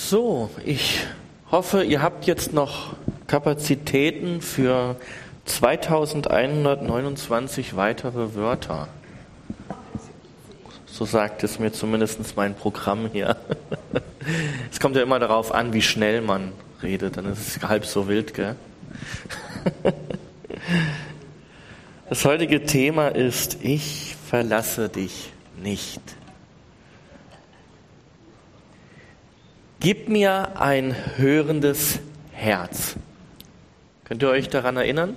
So, ich hoffe, ihr habt jetzt noch Kapazitäten für 2129 weitere Wörter. So sagt es mir zumindest mein Programm hier. Es kommt ja immer darauf an, wie schnell man redet, dann ist es halb so wild, gell? Das heutige Thema ist: Ich verlasse dich nicht. Gib mir ein hörendes Herz. Könnt ihr euch daran erinnern?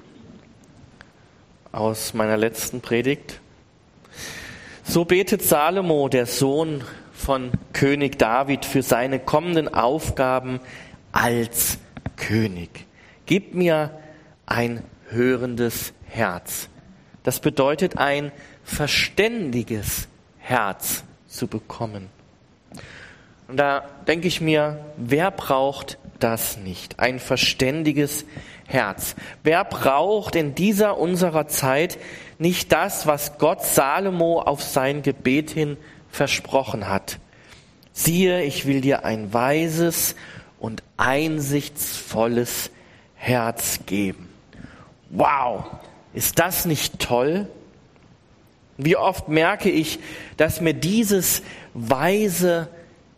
Aus meiner letzten Predigt. So betet Salomo, der Sohn von König David, für seine kommenden Aufgaben als König. Gib mir ein hörendes Herz. Das bedeutet, ein verständiges Herz zu bekommen. Und da denke ich mir, wer braucht das nicht? Ein verständiges Herz. Wer braucht in dieser unserer Zeit nicht das, was Gott Salomo auf sein Gebet hin versprochen hat? Siehe, ich will dir ein weises und einsichtsvolles Herz geben. Wow, ist das nicht toll? Wie oft merke ich, dass mir dieses weise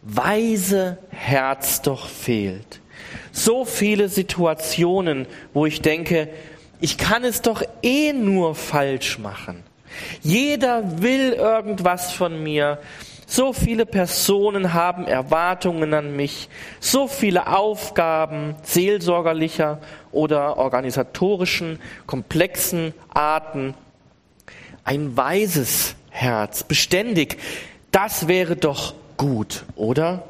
Herz doch fehlt. So viele Situationen, wo ich denke, ich kann es doch nur falsch machen. Jeder will irgendwas von mir. So viele Personen haben Erwartungen an mich. So viele Aufgaben, seelsorgerlicher oder organisatorischen, komplexen Arten. Ein weises Herz, beständig, das wäre doch gut, oder?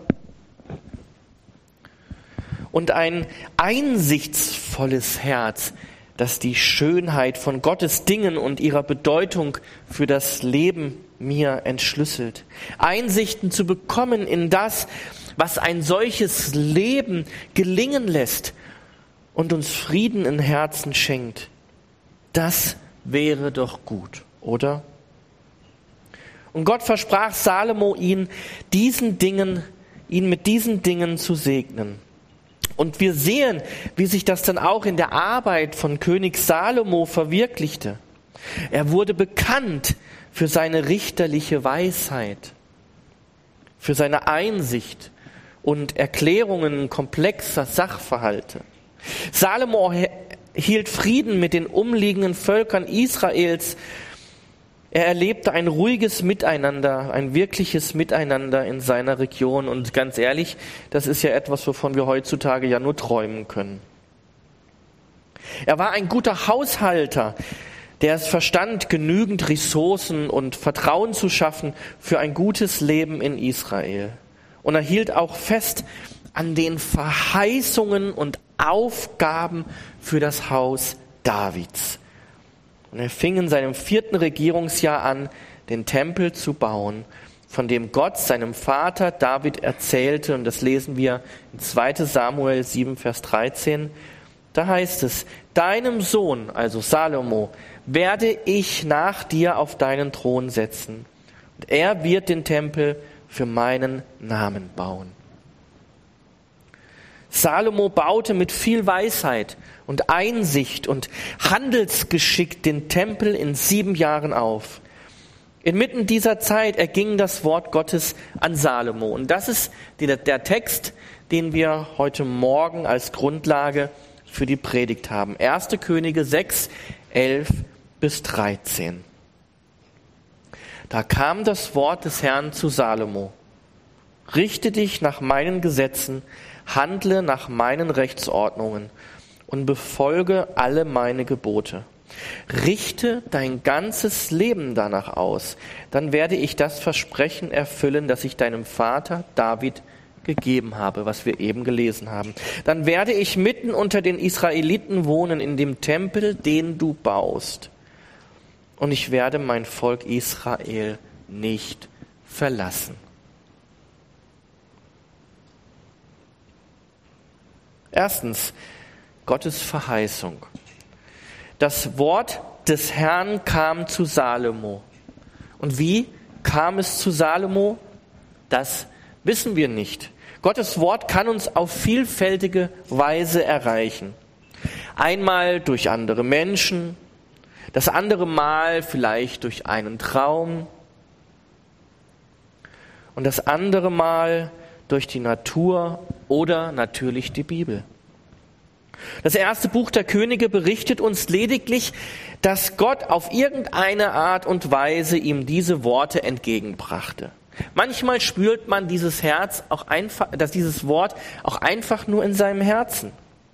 Und ein einsichtsvolles Herz, das die Schönheit von Gottes Dingen und ihrer Bedeutung für das Leben mir entschlüsselt. Einsichten zu bekommen in das, was ein solches Leben gelingen lässt und uns Frieden im Herzen schenkt. Das wäre doch gut, oder? Und Gott versprach Salomo, ihn mit diesen Dingen zu segnen. Und wir sehen, wie sich das dann auch in der Arbeit von König Salomo verwirklichte. Er wurde bekannt für seine richterliche Weisheit, für seine Einsicht und Erklärungen komplexer Sachverhalte. Salomo hielt Frieden mit den umliegenden Völkern Israels. Er erlebte ein ruhiges Miteinander, ein wirkliches Miteinander in seiner Region. Und ganz ehrlich, das ist ja etwas, wovon wir heutzutage ja nur träumen können. Er war ein guter Haushalter, der es verstand, genügend Ressourcen und Vertrauen zu schaffen für ein gutes Leben in Israel. Und er hielt auch fest an den Verheißungen und Aufgaben für das Haus Davids. Und er fing in seinem 4. Regierungsjahr an, den Tempel zu bauen, von dem Gott seinem Vater David erzählte. Und das lesen wir in 2. Samuel 7, Vers 13. Da heißt es: Deinem Sohn, also Salomo, werde ich nach dir auf deinen Thron setzen. Und er wird den Tempel für meinen Namen bauen. Salomo baute mit viel Weisheit und Einsicht und Handelsgeschick den Tempel in 7 Jahren auf. Inmitten dieser Zeit erging das Wort Gottes an Salomo. Und das ist der Text, den wir heute Morgen als Grundlage für die Predigt haben. 1. Könige 6, 11 bis 13. Da kam das Wort des Herrn zu Salomo: Richte dich nach meinen Gesetzen, handle nach meinen Rechtsordnungen und befolge alle meine Gebote. Richte dein ganzes Leben danach aus, dann werde ich das Versprechen erfüllen, das ich deinem Vater David gegeben habe, was wir eben gelesen haben. Dann werde ich mitten unter den Israeliten wohnen, in dem Tempel, den du baust. Und ich werde mein Volk Israel nicht verlassen. Erstens, Gottes Verheißung. Das Wort des Herrn kam zu Salomo. Und wie kam es zu Salomo? Das Wissen wir nicht. Gottes Wort kann uns auf vielfältige Weise erreichen. Einmal durch andere Menschen, das andere Mal vielleicht durch einen Traum und das andere Mal durch die Natur oder natürlich die Bibel. Das erste Buch der Könige berichtet uns lediglich, dass Gott auf irgendeine Art und Weise ihm diese Worte entgegenbrachte. Manchmal spürt man dieses Wort auch einfach nur in seinem Herzen.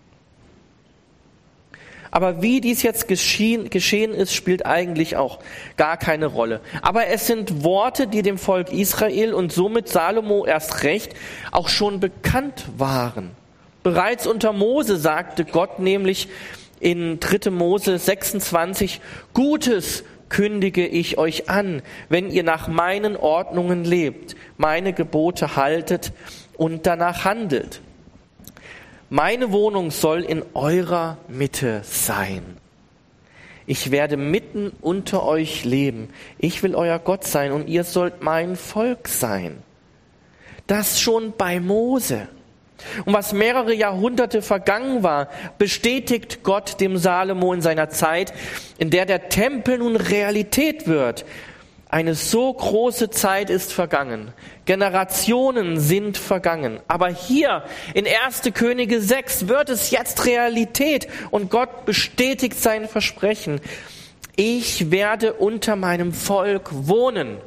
Aber wie dies jetzt geschehen ist, spielt eigentlich auch gar keine Rolle. Aber es sind Worte, die dem Volk Israel und somit Salomo erst recht auch schon bekannt waren. Bereits unter Mose sagte Gott nämlich in 3. Mose 26, Gutes kündige ich euch an, wenn ihr nach meinen Ordnungen lebt, meine Gebote haltet und danach handelt. Meine Wohnung soll in eurer Mitte sein. Ich werde mitten unter euch leben. Ich will euer Gott sein und ihr sollt mein Volk sein. Das schon bei Mose. Und was mehrere Jahrhunderte vergangen war, bestätigt Gott dem Salomo in seiner Zeit, in der der Tempel nun Realität wird. Eine so große Zeit ist vergangen. Generationen sind vergangen. Aber hier in 1. Könige 6 wird es jetzt Realität und Gott bestätigt sein Versprechen. Ich werde unter meinem Volk wohnen.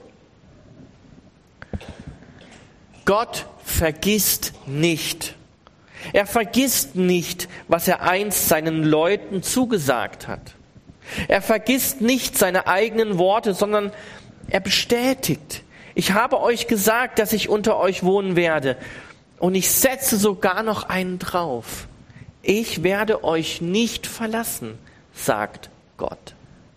Gott vergisst nicht. Er vergisst nicht, was er einst seinen Leuten zugesagt hat. Er vergisst nicht seine eigenen Worte, sondern er bestätigt, ich habe euch gesagt, dass ich unter euch wohnen werde. Und ich setze sogar noch einen drauf. Ich werde euch nicht verlassen, sagt Gott.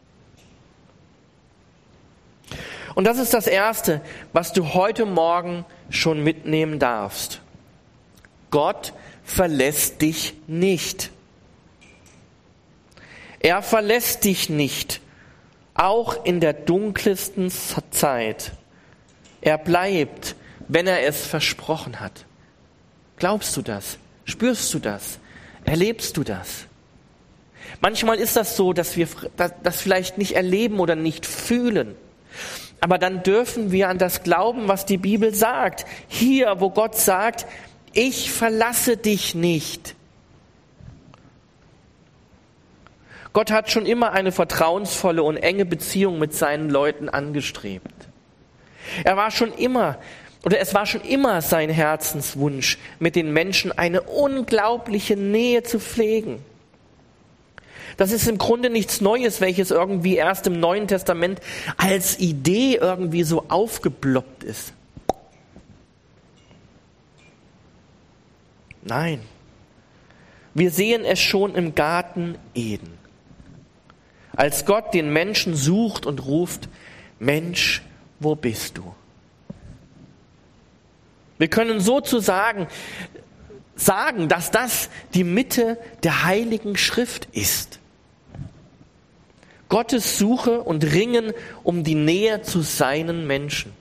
Und das ist das Erste, was du heute Morgen schon mitnehmen darfst. Gott verlässt dich nicht. Er verlässt dich nicht. Auch in der dunkelsten Zeit. Er bleibt, wenn er es versprochen hat. Glaubst du das? Spürst du das? Erlebst du das? Manchmal ist das so, dass wir das vielleicht nicht erleben oder nicht fühlen. Aber dann dürfen wir an das glauben, was die Bibel sagt. Hier, wo Gott sagt, ich verlasse dich nicht. Gott hat schon immer eine vertrauensvolle und enge Beziehung mit seinen Leuten angestrebt. Es war schon immer sein Herzenswunsch, mit den Menschen eine unglaubliche Nähe zu pflegen. Das ist im Grunde nichts Neues, welches irgendwie erst im Neuen Testament als Idee irgendwie so aufgeploppt ist. Nein, wir sehen es schon im Garten Eden. Als Gott den Menschen sucht und ruft, Mensch, wo bist du? Wir können sozusagen sagen, dass das die Mitte der Heiligen Schrift ist. Gottes Suche und Ringen um die Nähe zu seinen Menschen.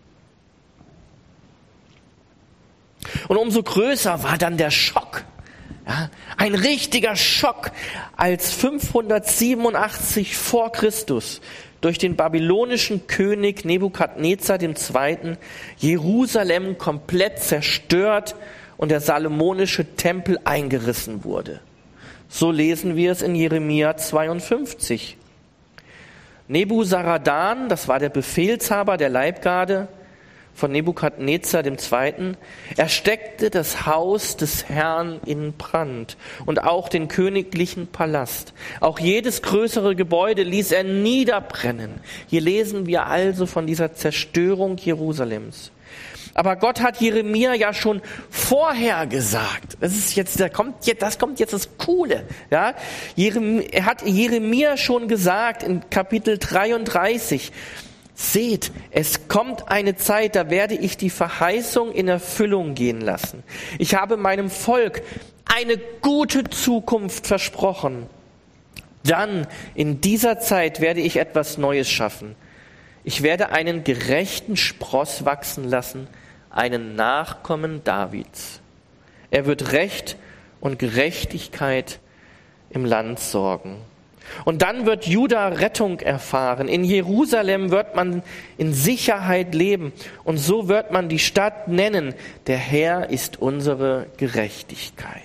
Und umso größer war dann der Schock. Ja, ein richtiger Schock, als 587 vor Christus durch den babylonischen König Nebukadnezar II. Jerusalem komplett zerstört und der salomonische Tempel eingerissen wurde. So lesen wir es in Jeremia 52. Nebuzaradan, das war der Befehlshaber der Leibgarde von Nebukadnezar II., er steckte das Haus des Herrn in Brand und auch den königlichen Palast. Auch jedes größere Gebäude ließ er niederbrennen. Hier lesen wir also von dieser Zerstörung Jerusalems. Aber Gott hat Jeremia ja schon vorher gesagt. Das kommt jetzt das Coole. Ja? Er hat Jeremia schon gesagt in Kapitel 33, seht, es kommt eine Zeit, da werde ich die Verheißung in Erfüllung gehen lassen. Ich habe meinem Volk eine gute Zukunft versprochen. Dann, in dieser Zeit, werde ich etwas Neues schaffen. Ich werde einen gerechten Spross wachsen lassen einen Nachkommen Davids. Er wird Recht und Gerechtigkeit im Land sorgen. Und dann wird Juda Rettung erfahren. In Jerusalem wird man in Sicherheit leben. Und so wird man die Stadt nennen: Der Herr ist unsere Gerechtigkeit.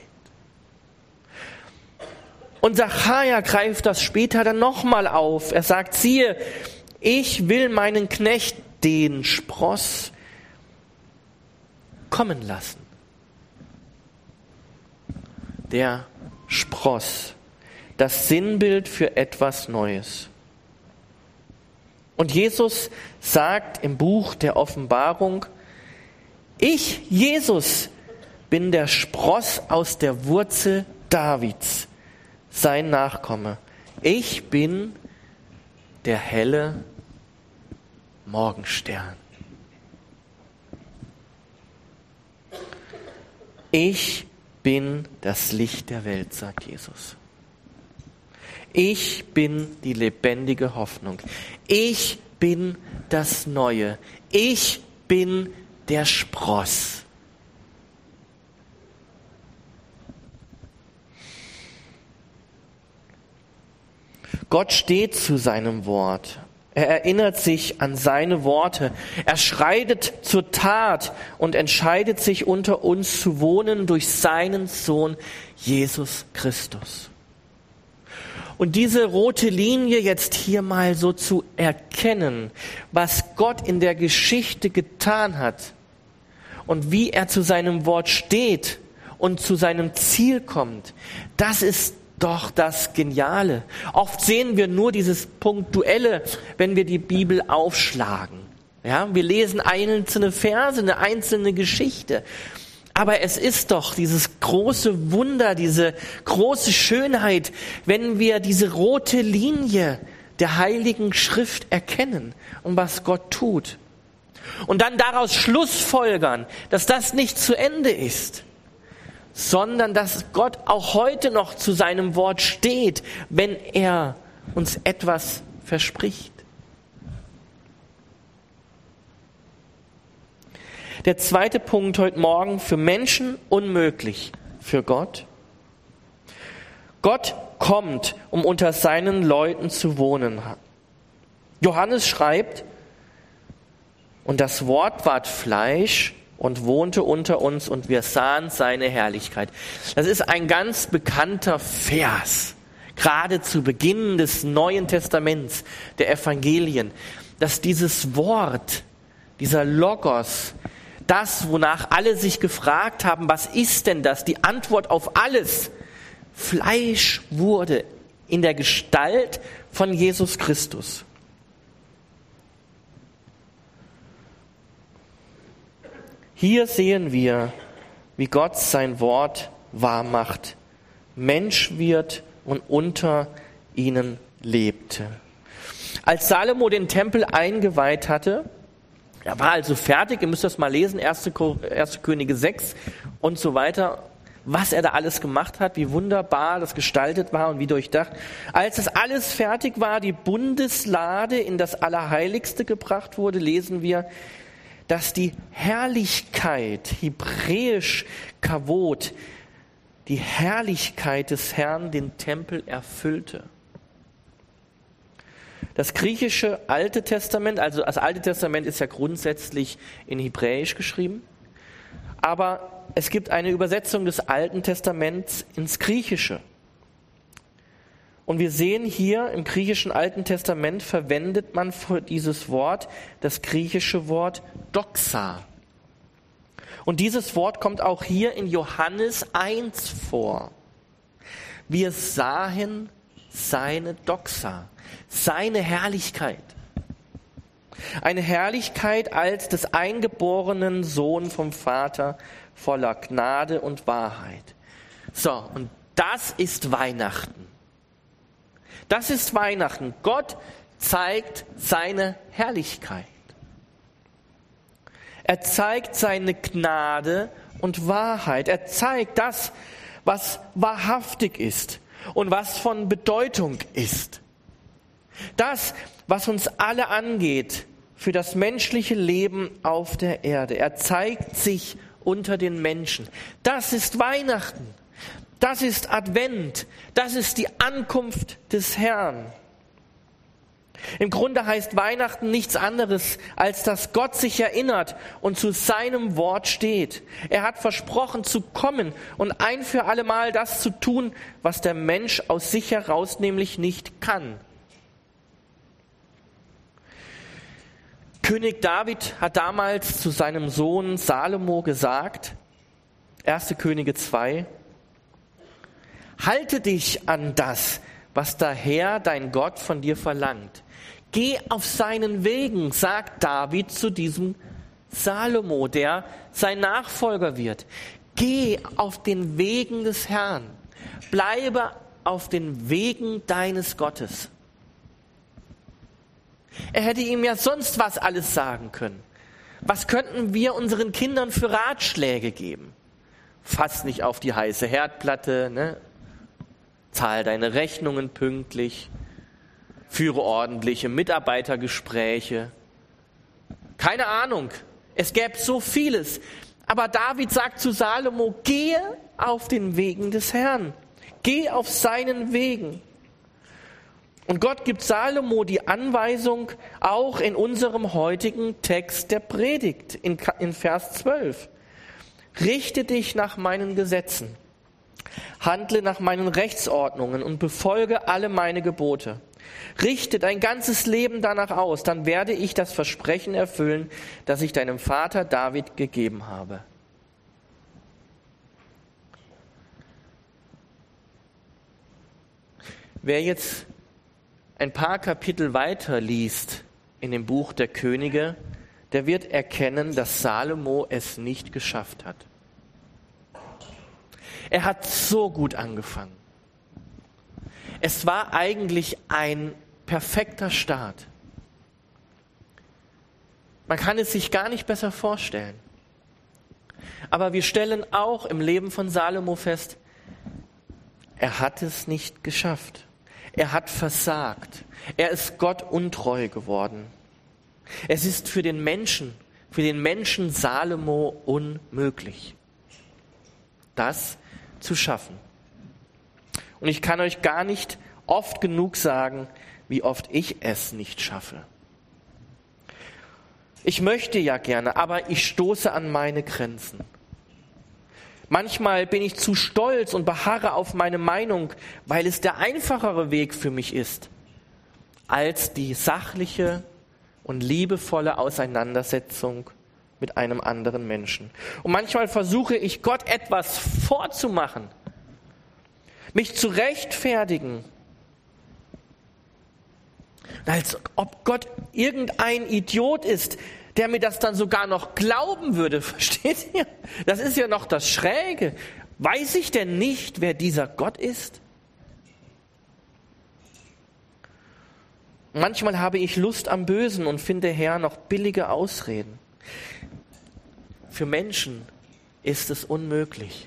Und Sacharja greift das später dann nochmal auf. Er sagt: Siehe, ich will meinen Knecht, den Spross, kommen lassen. Der Spross, das Sinnbild für etwas Neues. Und Jesus sagt im Buch der Offenbarung: Ich, Jesus, bin der Spross aus der Wurzel Davids, sein Nachkomme. Ich bin der helle Morgenstern. Ich bin das Licht der Welt, sagt Jesus. Ich bin die lebendige Hoffnung. Ich bin das Neue. Ich bin der Spross. Gott steht zu seinem Wort. Er erinnert sich an seine Worte. Er schreitet zur Tat und entscheidet sich, unter uns zu wohnen durch seinen Sohn Jesus Christus. Und diese rote Linie jetzt hier mal so zu erkennen, was Gott in der Geschichte getan hat und wie er zu seinem Wort steht und zu seinem Ziel kommt, das ist doch das Geniale. Oft sehen wir nur dieses Punktuelle, wenn wir die Bibel aufschlagen. Ja, wir lesen einzelne Verse, eine einzelne Geschichte. Aber es ist doch dieses große Wunder, diese große Schönheit, wenn wir diese rote Linie der Heiligen Schrift erkennen und was Gott tut. Und dann daraus schlussfolgern, dass das nicht zu Ende ist, sondern dass Gott auch heute noch zu seinem Wort steht, wenn er uns etwas verspricht. Der zweite Punkt heute Morgen: für Menschen unmöglich, für Gott. Gott kommt, um unter seinen Leuten zu wohnen. Johannes schreibt: Und das Wort ward Fleisch und wohnte unter uns, und wir sahen seine Herrlichkeit. Das ist ein ganz bekannter Vers, gerade zu Beginn des Neuen Testaments, der Evangelien, dass dieses Wort, dieser Logos, das, wonach alle sich gefragt haben, was ist denn das? Die Antwort auf alles, Fleisch wurde in der Gestalt von Jesus Christus. Hier sehen wir, wie Gott sein Wort wahr macht, Mensch wird und unter ihnen lebte. Als Salomo den Tempel eingeweiht hatte, er war also fertig, ihr müsst das mal lesen, 1. Könige 6 und so weiter, was er da alles gemacht hat, wie wunderbar das gestaltet war und wie durchdacht. Als das alles fertig war, die Bundeslade in das Allerheiligste gebracht wurde, lesen wir, dass die Herrlichkeit, hebräisch Kavod, die Herrlichkeit des Herrn den Tempel erfüllte. Das griechische Alte Testament, also das Alte Testament ist ja grundsätzlich in Hebräisch geschrieben, aber es gibt eine Übersetzung des Alten Testaments ins Griechische. Und wir sehen hier im griechischen Alten Testament verwendet man für dieses Wort das griechische Wort Doxa. Und dieses Wort kommt auch hier in Johannes 1 vor. Wir sahen seine Doxa, seine Herrlichkeit. Eine Herrlichkeit als des eingeborenen Sohn vom Vater, voller Gnade und Wahrheit. So, und das ist Weihnachten. Das ist Weihnachten. Gott zeigt seine Herrlichkeit. Er zeigt seine Gnade und Wahrheit. Er zeigt das, was wahrhaftig ist und was von Bedeutung ist. Das, was uns alle angeht, für das menschliche Leben auf der Erde. Er zeigt sich unter den Menschen. Das ist Weihnachten. Das ist Advent. Das ist die Ankunft des Herrn. Im Grunde heißt Weihnachten nichts anderes, als dass Gott sich erinnert und zu seinem Wort steht. Er hat versprochen zu kommen und ein für allemal das zu tun, was der Mensch aus sich heraus nämlich nicht kann. König David hat damals zu seinem Sohn Salomo gesagt, 1. Könige 2, halte dich an das, was der Herr, dein Gott, von dir verlangt. Geh auf seinen Wegen, sagt David zu diesem Salomo, der sein Nachfolger wird. Geh auf den Wegen des Herrn. Bleibe auf den Wegen deines Gottes. Er hätte ihm ja sonst was alles sagen können. Was könnten wir unseren Kindern für Ratschläge geben? Fass nicht auf die heiße Herdplatte, ne? Zahl deine Rechnungen pünktlich, führe ordentliche Mitarbeitergespräche. Keine Ahnung, es gäbe so vieles. Aber David sagt zu Salomo, gehe auf den Wegen des Herrn. Geh auf seinen Wegen. Und Gott gibt Salomo die Anweisung, auch in unserem heutigen Text der Predigt, in Vers 12. Richte dich nach meinen Gesetzen, handle nach meinen Rechtsordnungen und befolge alle meine Gebote. Richte dein ganzes Leben danach aus, dann werde ich das Versprechen erfüllen, das ich deinem Vater David gegeben habe. Wer jetzt ein paar Kapitel weiter liest in dem Buch der Könige, der wird erkennen, dass Salomo es nicht geschafft hat. Er hat so gut angefangen. Es war eigentlich ein perfekter Start. Man kann es sich gar nicht besser vorstellen. Aber wir stellen auch im Leben von Salomo fest, er hat es nicht geschafft. Er hat versagt. Er ist Gott untreu geworden. Es ist für den Menschen Salomo unmöglich, das zu schaffen. Und ich kann euch gar nicht oft genug sagen, wie oft ich es nicht schaffe. Ich möchte ja gerne, aber ich stoße an meine Grenzen. Manchmal bin ich zu stolz und beharre auf meine Meinung, weil es der einfachere Weg für mich ist, als die sachliche und liebevolle Auseinandersetzung mit einem anderen Menschen. Und manchmal versuche ich, Gott etwas vorzumachen, mich zu rechtfertigen, als ob Gott irgendein Idiot ist, der mir das dann sogar noch glauben würde. Versteht ihr? Das ist ja noch das Schräge. Weiß ich denn nicht, wer dieser Gott ist? Manchmal habe ich Lust am Bösen und finde her noch billige Ausreden. Für Menschen ist es unmöglich.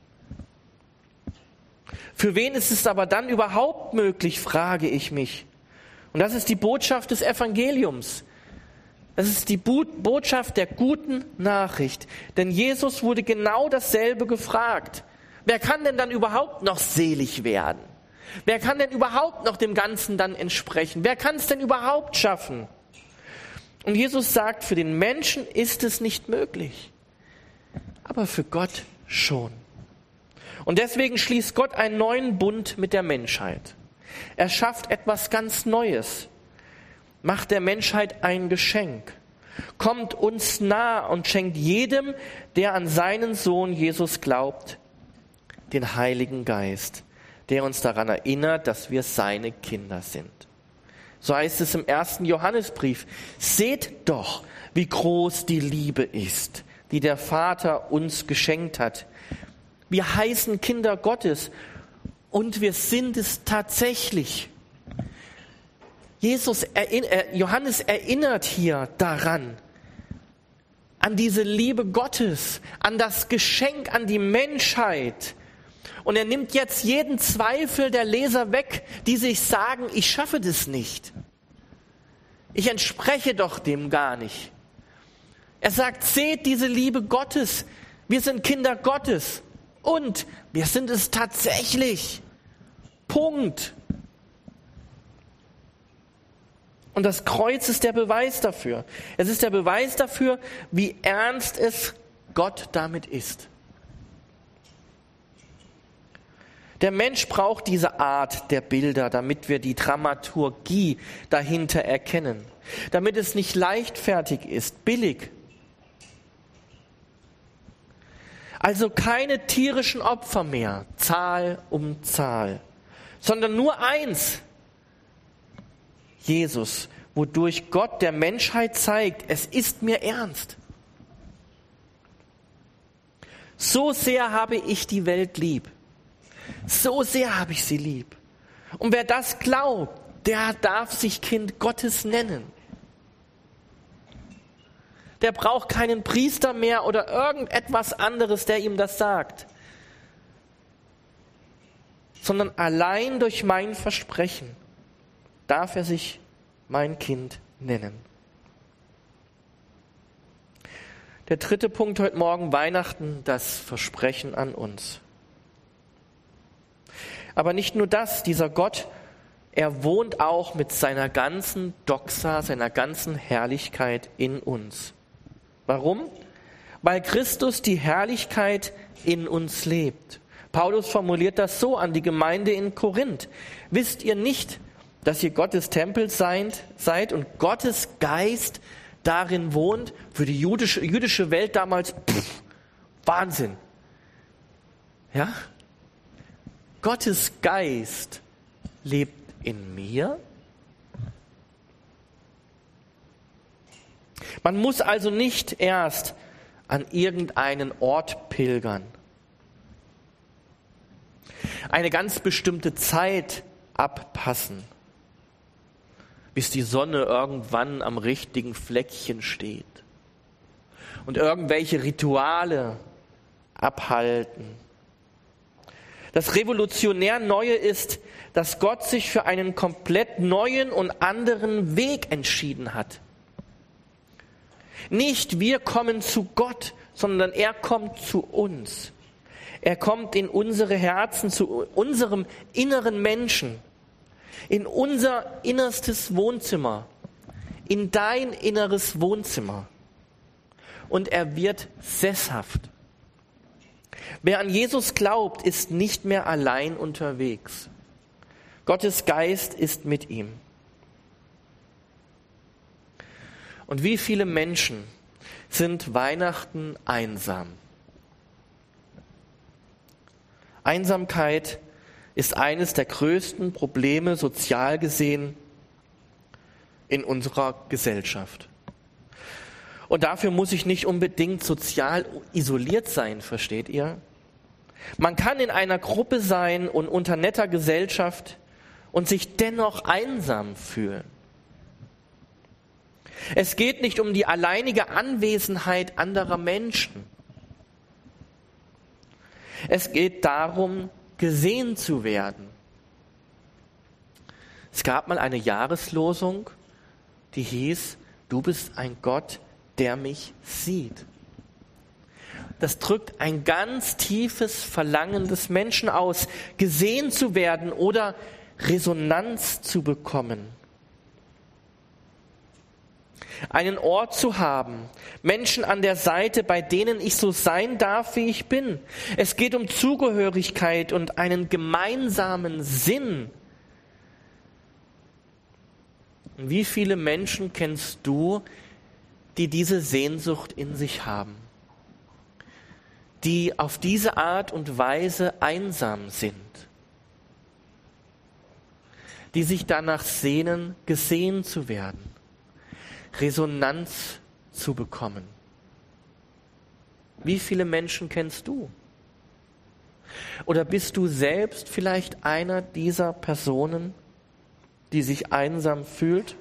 Für wen ist es aber dann überhaupt möglich, frage ich mich. Und das ist die Botschaft des Evangeliums. Das ist die Botschaft der guten Nachricht. Denn Jesus wurde genau dasselbe gefragt. Wer kann denn dann überhaupt noch selig werden? Wer kann denn überhaupt noch dem Ganzen dann entsprechen? Wer kann es denn überhaupt schaffen? Und Jesus sagt, für den Menschen ist es nicht möglich, aber für Gott schon. Und deswegen schließt Gott einen neuen Bund mit der Menschheit. Er schafft etwas ganz Neues, macht der Menschheit ein Geschenk, kommt uns nah und schenkt jedem, der an seinen Sohn Jesus glaubt, den Heiligen Geist, der uns daran erinnert, dass wir seine Kinder sind. So heißt es im 1. Johannesbrief, seht doch, wie groß die Liebe ist, die der Vater uns geschenkt hat. Wir heißen Kinder Gottes und wir sind es tatsächlich. Johannes erinnert hier daran, an diese Liebe Gottes, an das Geschenk an die Menschheit. Und er nimmt jetzt jeden Zweifel der Leser weg, die sich sagen, ich schaffe das nicht. Ich entspreche doch dem gar nicht. Er sagt, seht diese Liebe Gottes. Wir sind Kinder Gottes. Und wir sind es tatsächlich. Punkt. Und das Kreuz ist der Beweis dafür. Es ist der Beweis dafür, wie ernst es Gott damit ist. Der Mensch braucht diese Art der Bilder, damit wir die Dramaturgie dahinter erkennen. Damit es nicht leichtfertig ist, billig. Also keine tierischen Opfer mehr, Zahl um Zahl, sondern nur eins, Jesus, wodurch Gott der Menschheit zeigt, es ist mir ernst. So sehr habe ich die Welt lieb. So sehr habe ich sie lieb. Und wer das glaubt, der darf sich Kind Gottes nennen. Der braucht keinen Priester mehr oder irgendetwas anderes, der ihm das sagt. Sondern allein durch mein Versprechen darf er sich mein Kind nennen. Der dritte Punkt heute Morgen, Weihnachten, das Versprechen an uns. Aber nicht nur das, dieser Gott, er wohnt auch mit seiner ganzen Doxa, seiner ganzen Herrlichkeit in uns. Warum? Weil Christus die Herrlichkeit in uns lebt. Paulus formuliert das so an die Gemeinde in Korinth. Wisst ihr nicht, dass ihr Gottes Tempel seid und Gottes Geist darin wohnt? Für die jüdische Welt damals, Wahnsinn. Ja? Gottes Geist lebt in mir. Man muss also nicht erst an irgendeinen Ort pilgern, eine ganz bestimmte Zeit abpassen, bis die Sonne irgendwann am richtigen Fleckchen steht und irgendwelche Rituale abhalten. Das revolutionär Neue ist, dass Gott sich für einen komplett neuen und anderen Weg entschieden hat. Nicht wir kommen zu Gott, sondern er kommt zu uns. Er kommt in unsere Herzen, zu unserem inneren Menschen, in unser innerstes Wohnzimmer, in dein inneres Wohnzimmer. Und er wird sesshaft. Wer an Jesus glaubt, ist nicht mehr allein unterwegs. Gottes Geist ist mit ihm. Und wie viele Menschen sind Weihnachten einsam? Einsamkeit ist eines der größten Probleme sozial gesehen in unserer Gesellschaft. Und dafür muss ich nicht unbedingt sozial isoliert sein, versteht ihr? Man kann in einer Gruppe sein und unter netter Gesellschaft und sich dennoch einsam fühlen. Es geht nicht um die alleinige Anwesenheit anderer Menschen. Es geht darum, gesehen zu werden. Es gab mal eine Jahreslosung, die hieß, du bist ein Gott, der mich sieht. Das drückt ein ganz tiefes Verlangen des Menschen aus, gesehen zu werden oder Resonanz zu bekommen. Einen Ort zu haben, Menschen an der Seite, bei denen ich so sein darf, wie ich bin. Es geht um Zugehörigkeit und einen gemeinsamen Sinn. Wie viele Menschen kennst du, die diese Sehnsucht in sich haben? Die auf diese Art und Weise einsam sind? Die sich danach sehnen, gesehen zu werden? Resonanz zu bekommen. Wie viele Menschen kennst du? Oder bist du selbst vielleicht einer dieser Personen, die sich einsam fühlt?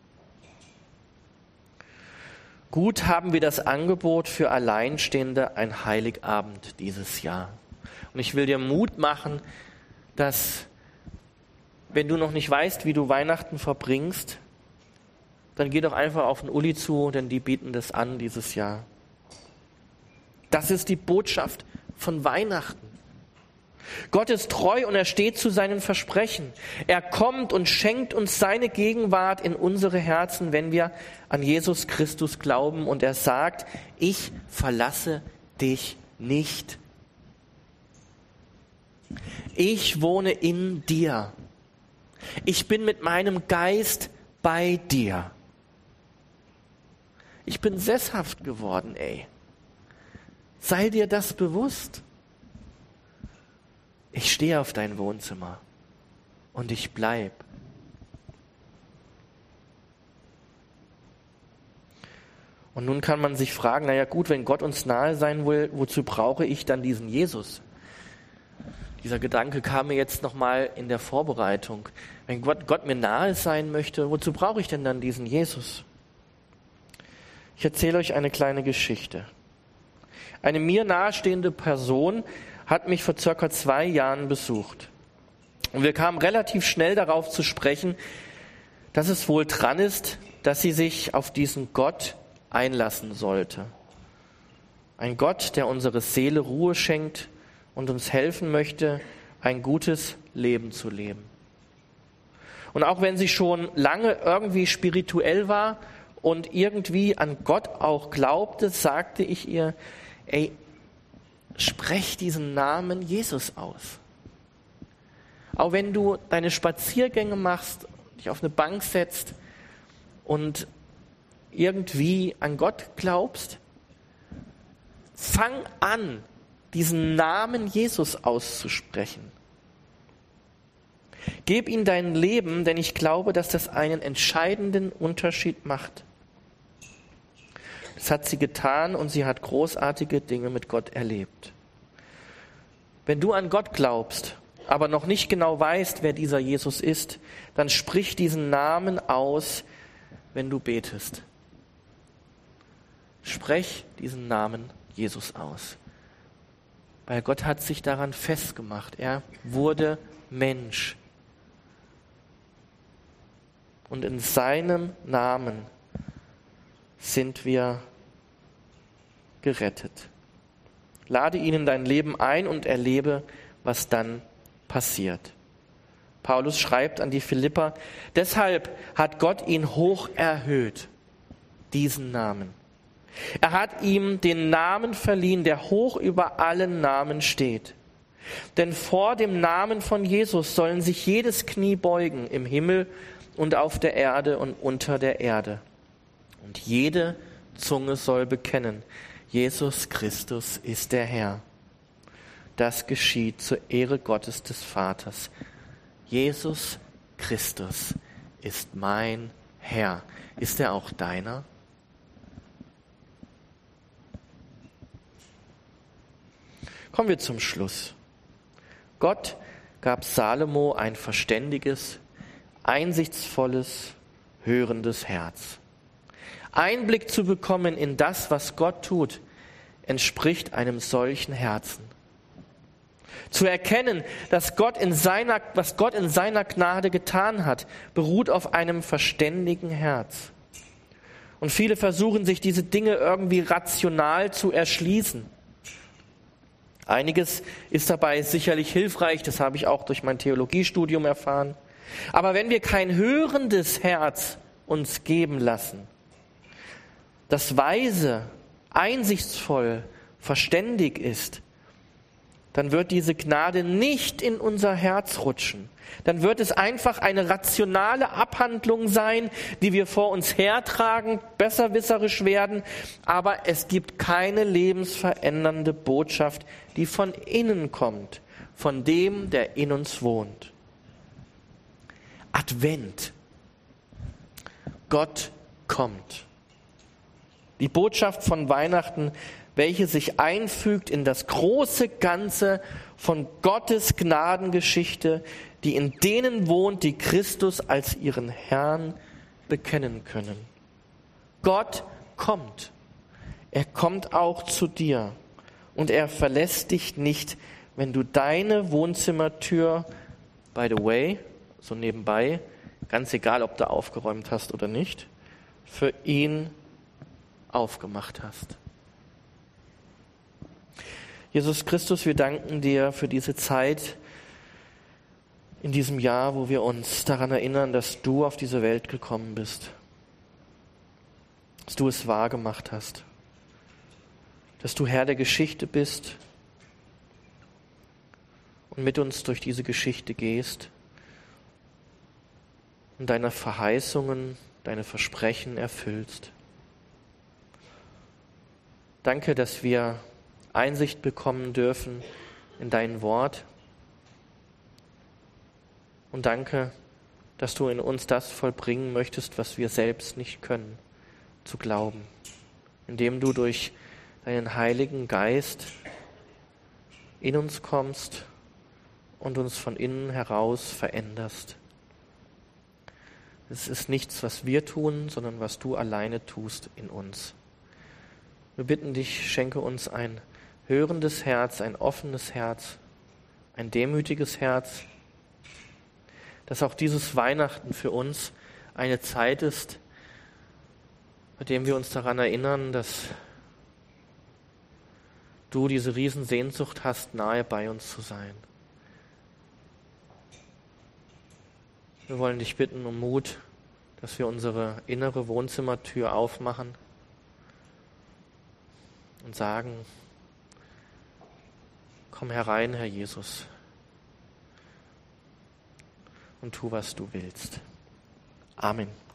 Gut haben wir das Angebot für Alleinstehende ein Heiligabend dieses Jahr. Und ich will dir Mut machen, dass, wenn du noch nicht weißt, wie du Weihnachten verbringst, dann geh doch einfach auf den Uli zu, denn die bieten das an dieses Jahr. Das ist die Botschaft von Weihnachten. Gott ist treu und er steht zu seinen Versprechen. Er kommt und schenkt uns seine Gegenwart in unsere Herzen, wenn wir an Jesus Christus glauben. Und er sagt, ich verlasse dich nicht. Ich wohne in dir. Ich bin mit meinem Geist bei dir. Ich bin sesshaft geworden, ey. Sei dir das bewusst. Ich stehe auf dein Wohnzimmer und ich bleib. Und nun kann man sich fragen, naja gut, wenn Gott uns nahe sein will, wozu brauche ich dann diesen Jesus? Dieser Gedanke kam mir jetzt nochmal in der Vorbereitung. Wenn Gott mir nahe sein möchte, wozu brauche ich denn dann diesen Jesus? Ich erzähle euch eine kleine Geschichte. Eine mir nahestehende Person hat mich vor circa 2 Jahren besucht. Und wir kamen relativ schnell darauf zu sprechen, dass es wohl dran ist, dass sie sich auf diesen Gott einlassen sollte. Ein Gott, der unserer Seele Ruhe schenkt und uns helfen möchte, ein gutes Leben zu leben. Und auch wenn sie schon lange irgendwie spirituell war und irgendwie an Gott auch glaubte, sagte ich ihr, ey, sprech diesen Namen Jesus aus. Auch wenn du deine Spaziergänge machst, dich auf eine Bank setzt und irgendwie an Gott glaubst, fang an, diesen Namen Jesus auszusprechen. Gib ihm dein Leben, denn ich glaube, dass das einen entscheidenden Unterschied macht. Das hat sie getan und sie hat großartige Dinge mit Gott erlebt. Wenn du an Gott glaubst, aber noch nicht genau weißt, wer dieser Jesus ist, dann sprich diesen Namen aus, wenn du betest. Sprech diesen Namen Jesus aus. Weil Gott hat sich daran festgemacht. Er wurde Mensch. Und in seinem Namen sind wir gerettet. Lade ihn in dein Leben ein und erlebe, was dann passiert. Paulus schreibt an die Philipper, deshalb hat Gott ihn hoch erhöht, diesen Namen. Er hat ihm den Namen verliehen, der hoch über allen Namen steht. Denn vor dem Namen von Jesus sollen sich jedes Knie beugen, im Himmel und auf der Erde und unter der Erde. Und jede Zunge soll bekennen, Jesus Christus ist der Herr. Das geschieht zur Ehre Gottes des Vaters. Jesus Christus ist mein Herr. Ist er auch deiner? Kommen wir zum Schluss. Gott gab Salomo ein verständiges, einsichtsvolles, hörendes Herz. Einblick zu bekommen in das, was Gott tut, entspricht einem solchen Herzen. Zu erkennen, was Gott in seiner Gnade getan hat, beruht auf einem verständigen Herz. Und viele versuchen, sich diese Dinge irgendwie rational zu erschließen. Einiges ist dabei sicherlich hilfreich, das habe ich auch durch mein Theologiestudium erfahren. Aber wenn wir kein hörendes Herz uns geben lassen, das weise, einsichtsvoll, verständig ist, dann wird diese Gnade nicht in unser Herz rutschen. Dann wird es einfach eine rationale Abhandlung sein, die wir vor uns hertragen, besserwisserisch werden, aber es gibt keine lebensverändernde Botschaft, die von innen kommt, von dem, der in uns wohnt. Advent. Gott kommt. Die Botschaft von Weihnachten, welche sich einfügt in das große Ganze von Gottes Gnadengeschichte, die in denen wohnt, die Christus als ihren Herrn bekennen können. Gott kommt. Er kommt auch zu dir. Und er verlässt dich nicht, wenn du deine Wohnzimmertür, by the way, so nebenbei, ganz egal, ob du aufgeräumt hast oder nicht, für ihn aufgemacht hast. Jesus Christus, wir danken dir für diese Zeit in diesem Jahr, wo wir uns daran erinnern, dass du auf diese Welt gekommen bist, dass du es wahr gemacht hast, dass du Herr der Geschichte bist und mit uns durch diese Geschichte gehst und deine Verheißungen, deine Versprechen erfüllst. Danke, dass wir Einsicht bekommen dürfen in dein Wort. Und danke, dass du in uns das vollbringen möchtest, was wir selbst nicht können, zu glauben, indem du durch deinen Heiligen Geist in uns kommst und uns von innen heraus veränderst. Es ist nichts, was wir tun, sondern was du alleine tust in uns. Wir bitten dich, schenke uns ein hörendes Herz, ein offenes Herz, ein demütiges Herz, dass auch dieses Weihnachten für uns eine Zeit ist, bei dem wir uns daran erinnern, dass du diese Riesensehnsucht hast, nahe bei uns zu sein. Wir wollen dich bitten um Mut, dass wir unsere innere Wohnzimmertür aufmachen und sagen, komm herein, Herr Jesus, und tu, was du willst. Amen.